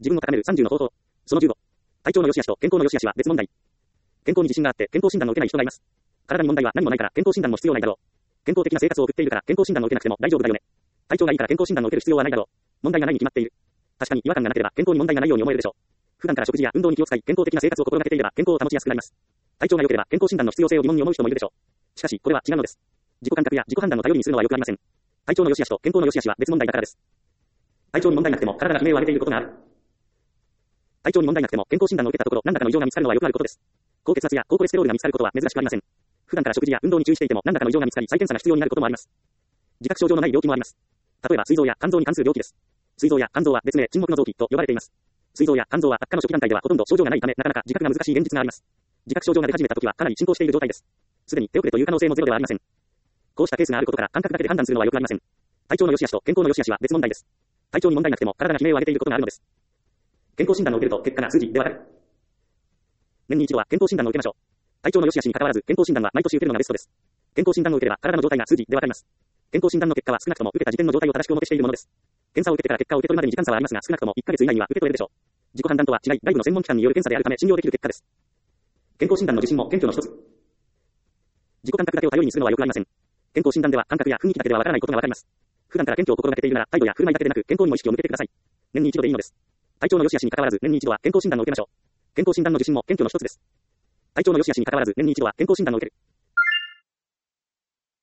自分を高める30の方法。その15。体調の良し悪しと健康の良し悪しは別問題。健康に自信があって健康診断を受けない人がいます。体に問題は何もないから健康診断も必要ないだろう。健康的な生活を送っているから健康診断を受けなくても大丈夫だよね。体調がいいから健康診断を受ける必要はないだろう。問題がないに決まっている。確かに違和感がなければ健康に問題がないように思えるでしょう。普段から食事や運動に気を使い健康的な生活を心がけていれば健康を保ちやすくなります。体調が良ければ健康診断の必要性を疑問に思う人もいるでしょう。しかしこれは違うのです。自己感覚や自己判断の頼りにするのは良くありません。体調の良し悪しと健康の良し悪しは別問題だからです。体調に問題なくても体が悲鳴を上げていることがある。体調に問題なくても健康診断を受けたところ何らかの異常が見つかるのはよくあることです。高血圧や高コレステロールが見つかることは珍しくありません。普段から食事や運動に注意していても何らかの異常が見つかり再検査が必要になることもあります。自覚症状のない病気もあります。例えば膵臓や肝臓に関する病気です。膵臓や肝臓は別名沈黙の臓器と呼ばれています。膵臓や肝臓は悪化の初期段階ではほとんど症状がないためなかなか自覚が難しい現実があります。自覚症状が出始めた時はかなり進行している状態です。すでに手遅れという可能性もゼロではありません。こうしたケースがあることから感覚だけで判断するのはよくありません。体調の良し悪しと健康の良し悪しは別問題です。体調に問題なくても体が悲鳴を上げていることがあるのです。健康診断を受けると結果が数字でわかる。年に一度は健康診断を受けましょう。体調の良し悪しに関わらず健康診断は毎年受けるのがベストです。健康診断を受ければ体の状態が数字でわかります。健康診断の結果は少なくとも受けた時点の状態を正しく表しているものです。検査を受けてから結果を受け取るまでに時間差はありますが少なくとも1ヶ月以内には受け取れるでしょう。自己判断とは違い外部の専門機関による検査であるため信用できる結果です。健康診断の受診も謙虚の一つ。自己感覚だけを頼りにするのはよくありません。健康診断では感覚や雰囲気だけではわからないことがわかります。普段から謙虚を心がけているなら態度や振る舞いだけでなく健康にも意識を向けてください。年に一度でいいのです。体調の良し悪しに関わらず年に一度は健康診断を受けましょう。健康診断の受診も謙虚の一つです。体調の良し悪しに関わらず年に一度は健康診断を受ける。